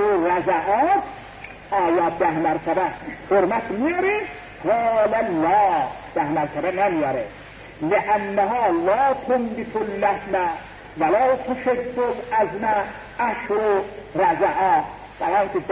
و رضعات آیات 10 مرتبه حرمت میاره، قال الله 10 مرتبه نمیاره. لانها لا تنبت اللحم ولا تشد العظم اشر رضعا. برای که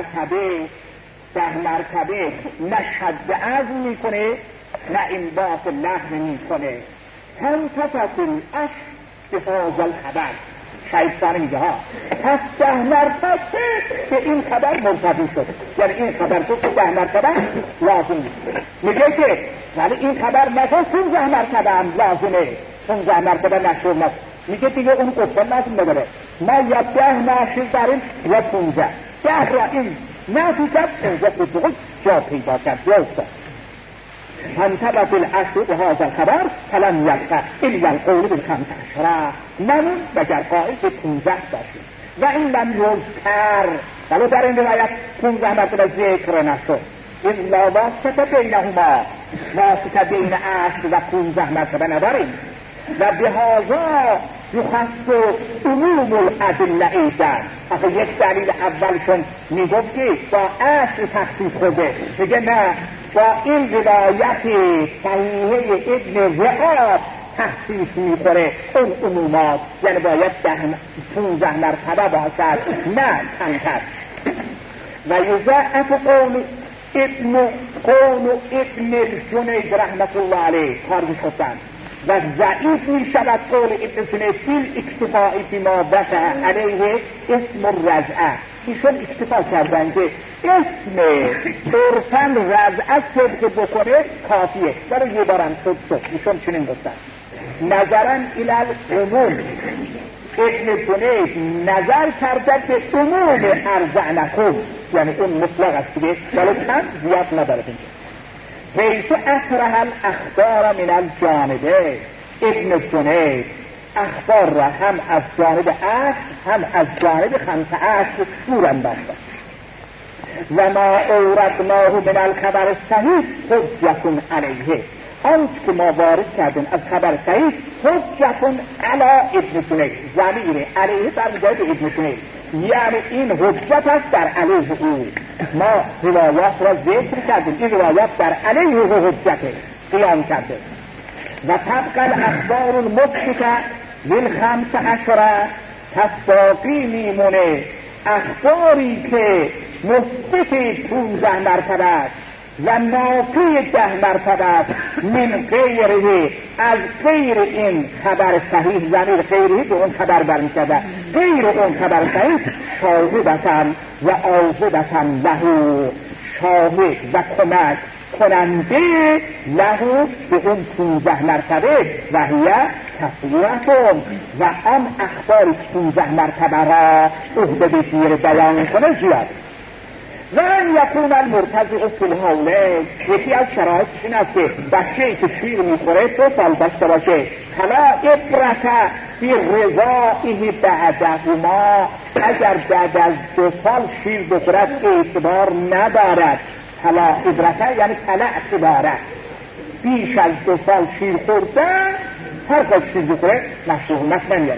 10 مرتبه نه شد عظم میکنه نه انبات لحم میکنه. هم تفصیل اش به هذا الخبر. شیطان میگه ها پس 10 مرتبه که این خبر مرتبی شد، یعنی این خبر تو 10 مرتبه لازم نیست. میگه که ولی این خبر نگه 15 مرتبه هم لازمه، 15 مرتبه نشور نست. میگه دیگه اون قصه لازم نداره، ما یا 10 نشور داریم یا 15. 10 را این نفی کرد، 15 رو جا پیدا کرد، جا افتاد. فانتبت العشر بهذا الخبر فلم یبق الا القول ب15 نمون وگر قائل به 15 باشیم. و این لم یذکر، ولی در این روایت 15 مرتبه ذکر نشد. الا واسطه بینهما، واسطه بین 10 و 15 مرتبه نداریم. و به هذا یخص عموم الادله ایضا. آخه یک دلیل اولشون میگفت که با 10 تخصیص خوده، دیگه نه با این روایت صحیحه ابن وهب تخصیص میخوره اون عمومات، یعنی باید 15 مرتبه باشد نه کمتر. و یضعف قول ابن الجنید رحمت الله علیه کارش خودن و ضعیف می شود قول ابن جنید فیل اکتفاعی فیما وقع علیه اسم الرضعه. ایشون اکتفا کردن که اسم عرفاً رضعه صدق بکنه کافیه، برای یه بارم صدق. ایشون چنین گفتن نظرن الالعموم. ابن جنید نظر کرده به عموم ارضعنکم، یعنی اون مطلق است دیگه، ولی چند زیاد نداره اینجا. حیث اخرها الاخبار من الجانبه. ابن جنید اخبار را هم از جانب 10 هم از جانب 15 دور انداختند. و ما اوردناه من الخبر صحیح حجة علیه. آنچه که ما وارد کردیم از خبر صحیح حجة علی ابن جنید. ضمیر علیه برمیگرده به ابن جنید، یعنی این حجت است در علیه او. ما روایات را ذکر کردیم، این روایات در علیه او حجت قیام کرده. و طبق الاخبار المثبته لل15 پس باقی میمونه اخباری که مثبت 15 مرتبه است و نافی 10 مرتبه است من غیره، از غیر این خبر صحیح، یعنی غیره به اون خبر برمی‌گرده، غیر اون خبر صحیح شاهدتن و آزدتن لهو، شاهد و کمک کننده لهو به اون 15 مرتبه و هیه تصویرتون و آن اخباری 15 مرتبه را عهده به گیر بیان کنه زیاد. و ان یکون المرتضع فی الحوله. یکی از شرایطش این است که بچه‌ای که شیر میخوره 2 سال داشته باشه. فلا عبرة فی رضاعه بعدهما. اگر بعد از 2 سال شیر بخورد اعتبار ندارد. فلا عبرة یعنی فلا اعتباره. بیش از 2 سال شیر خوردن هر قد شیر بخوره مشروع نمیاره.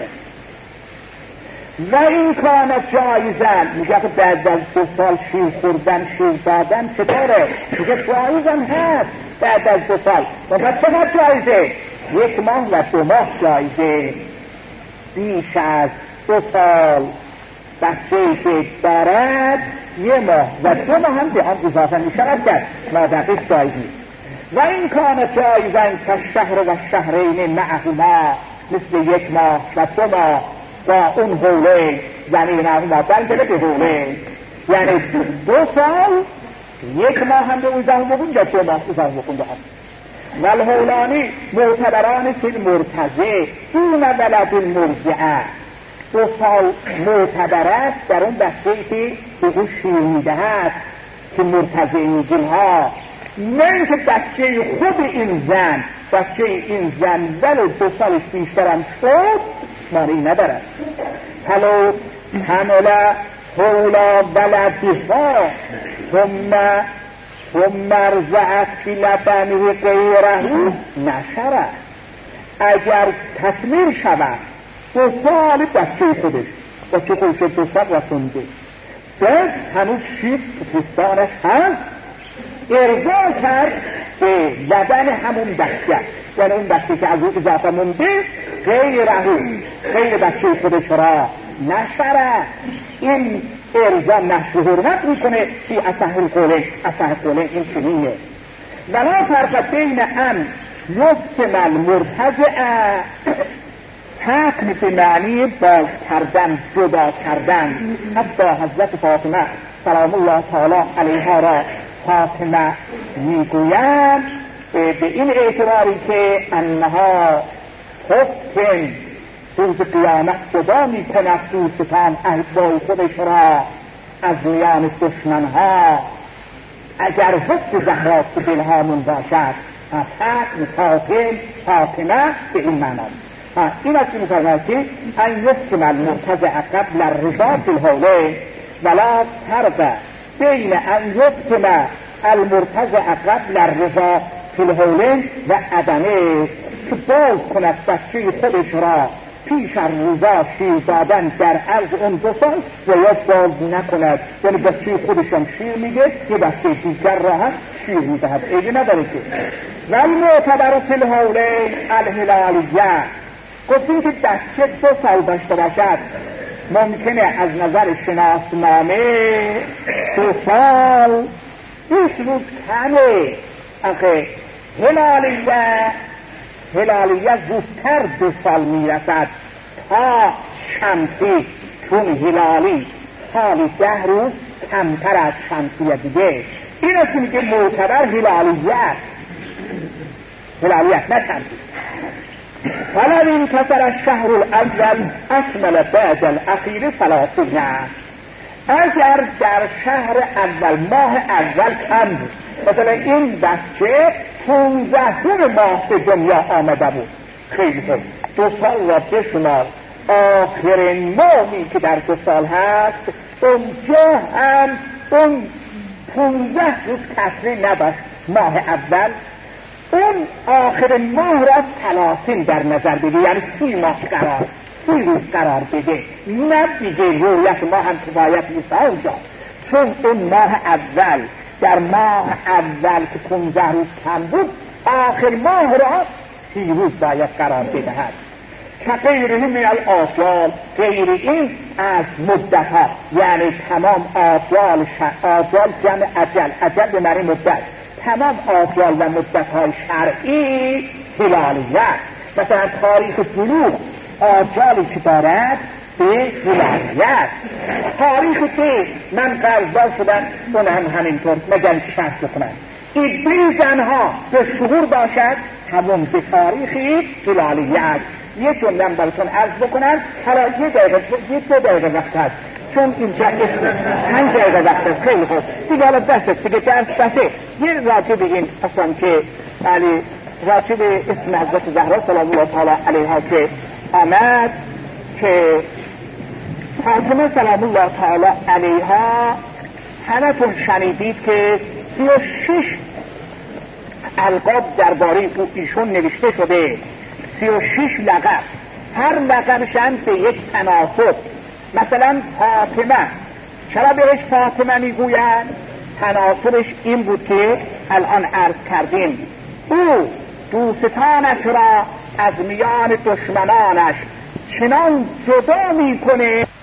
و این کانت جایزن، میگه که بعد از 2 سال شیر خوردن شیر دادن چطوره؟ میگه جایزن هست بعد از 2 سال. وقت چقدر جایزه؟ 1 ماه و 2 ماه جایزه. بیش از 2 سال بچه‌ای که دارد 1 ماه و 2 ماه هم به آن اضافه میشود کرد، مادقیق جایز نیست. و این کانت جایزن که شهر و شهرین معهما، مثل 1 ماه و 2 ماه با اون حوله، یعنی نهما برگره به حوله، یعنی 2 سال 1 ماه هم به اضافه بکن یا 2 ماه اضافه بکن به هم. والحولانی معتبران فی المرتضع دون ولد المرضعه. 2 سال معتبر است در اون بچه‌ای که به او شیر میدهد که مرتضع میگیم ها، نه اینکه بچه خود این زن، بچه این زن ولو 2 سالش بیشترم شد مانعی ندارد. حلو حمل حولا ولدها ثم ارضعت فی لبنه غیره نشرت. اگر تکمیل شود 2 سال بچه خودش، بچه خودش 2 سال رسونده، بس هنوز شیر تو پوستانش هست، ارجاع کرد به بدن همون بچه، یعنی اون بچه که از او اضافه مونده غیر بچه خودش را نشره. این ارجاع نشر حرمت میکنه فی اصح القولین این چنینه. ولا فرق بین ان یقسم المرتضع، حکم به معنی باز کردن، جدا کردن. حتی حضرت فاطمه سلام الله تعالی علیها را فاطمه میگویند به این اعتباری که انها حکم روز قیامت جدا میکند دوستان احبای خودش را از میان دشمنها. اگر حکم زهرا تو دلهامون باشد از حکم فاطمه به این معنا. این است که می‌فرماید که ان یحکم المرتضع قبل الرضا فی الحولین ولا فرق بین ان یحکم المرتضع قبل الرضا فی الحولین و عدمه، که باز کند بچه خودش را پیش از رضا شیر دادن در عرض اون 2 سال و یا باز نکند، یعنی بچه خودش هم شیر میده یه بچه دیگر را هم شیر میدهد، ایگه نداره که. ولی معتبر فی الحولین الهلالیه، گفتیم که بچه 2 سال داشته باشد ممکنه از نظر شناسنامه 2 سال 20 روز کمه. آخه هلالیه زودتر 2 سال میرسد تا شمسی، چون هلالی حالی 10 روز کمتر از شمسی دیگه. این است که میگه معتبر هلالیت نه شمسی. فلو انکسر الشهر الاول اکمل بعد الاخیر 30. اگر در شهر اول ماه اول کم بود، مثلا این بچه 15 ماه به دنیا آمده بود، خیلی خوب 2 سال را بشمار، آخرین ماهی که در 2 سال هست اونجا هم اون 15 روز کسری نداشت ماه اول، اون آخر ماه را 30 در نظر بگه، یعنی 30 روز قرار بده، نه دیگه رویت ماه هم کفایت نیست اونجا، چون اون ماه اول در ماه اول که 15 روز کم بود آخر ماه را 30 روز باید قرار بدهد. که غیره من الاطوال، غیر این از مدت ها، یعنی تمام اطوال جمع عجل به معنی مدت، تمام اطوال و مدت های شرعی هلالیت. مثلا تاریخ بلوغ آجالی که دارد به هلالیت، تاریخ که من قرضدار شدم اون هم همینطور، مگر که شرط بکنم ایدهی زنها به شهور باشد همون به تاریخی هلالیت. یه جمله براتون عرض بکنم، حالا یه 2 دقیقه وقت هست، چون اینجا 5 دقیقه وقت هست. خیلی خوب دیگه، حالا بسه دیگه درس بسه. یه راجع به این اصلا که علی راجع به اسم حضرت زهرا سلام الله تعالی علیها که آمد، که فاطمه سلام الله تعالی علیها همتون شنیدید که 36 القاب درباره ایشون نوشته شده، 36 لقب، هر لقبش هم به یک تناسب. مثلا فاطمه، چرا بهش فاطمه میگویند؟ تناسبش این بود که الان عرض کردیم، او دوستانش را از میان دشمنانش چنان جدا میکنه